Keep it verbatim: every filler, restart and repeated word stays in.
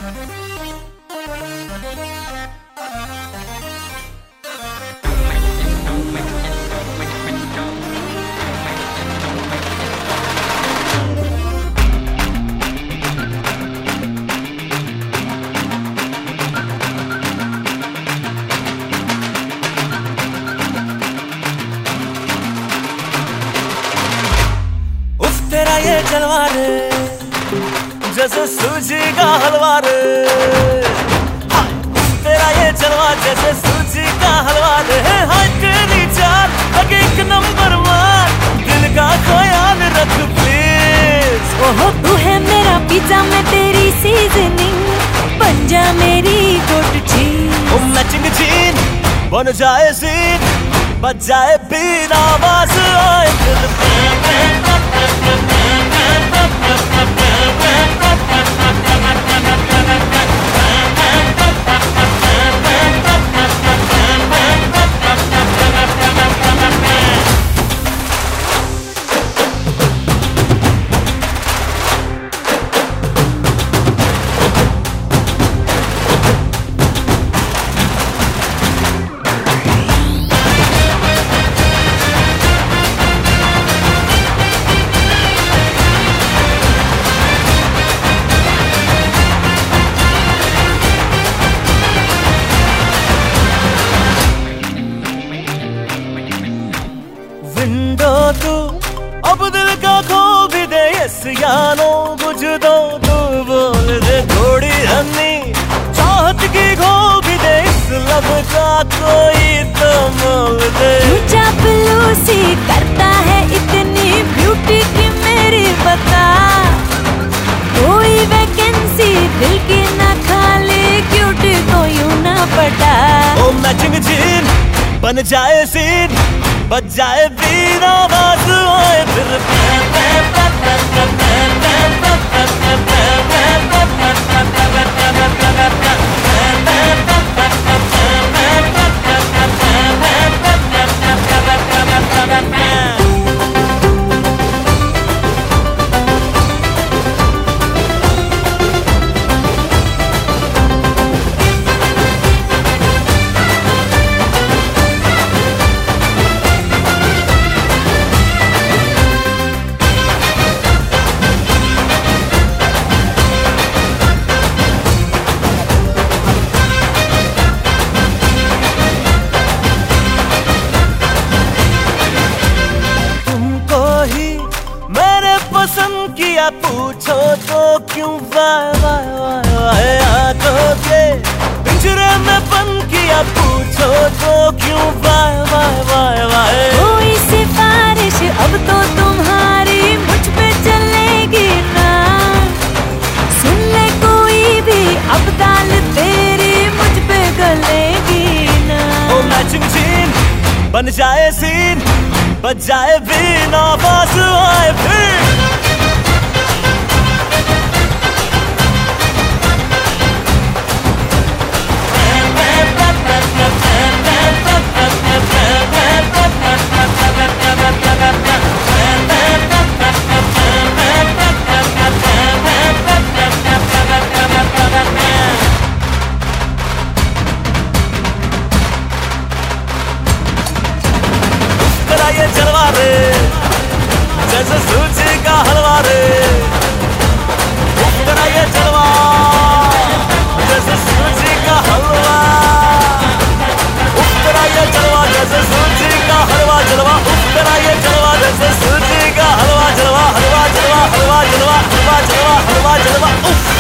तेरा ये जलवा रे जैसे सूजी का हलवा रे, तेरा ये जलवा जैसे सूजी का हलवा रे। हाय तेरी चाल लगे एक नंबर मार, दिल का ख्याल रख प्लीज। ओहो तू है मेरा पिज्जा, मैं तेरी सीजनिंग, बन जा मेरी गुड चीज। ओ मैचिंग जीन बन जाए सीन, बच जाए बीन, आवाज आए दिल पे। विंडो तू अब दिल का खोल भी दे, यस या नो कुछ दो तू बोल दे। थोड़ी हनी चाहत की खोल भी दे, इस लब का कोई तो मोल दे। तू चापलूसी करता है इतनी ब्यूटी की मेरी बता, कोई वैकेंसी दिल की ना खाली, क्यूटी को यूं ना पटा। ओ मैचिंग जीन बन जाए सीन, बच जाए बीन, आवाज आए दिल पे। पसंद किया पूछो तो क्यों, वाय वाय वाय वाय आंखों के पिंजरे में बंद किया पूछो तो क्यों, वाय वाय वाय वाय। कोई सिफारिश अब तो तुम्हारी मुझ पे चलेगी ना, सुन ले कोई भी अब दाल तेरी मुझ पे गलेगी ना। ओ मैचिंग जीन बन जाए सीन, बच जाए बीन, आवाज आए फिर। ये जलवा रे जैसे सूजी का हलवा रे, तेरा ये जलवा जैसे सूजी का हलवा, तेरा ये जलवा जैसे सूजी का हलवा जलवा, तेरा ये जलवा जैसे सूजी का हलवा जलवा, हलवा जलवा हलवा जलवा हलवा जलवा हलवा जलवा।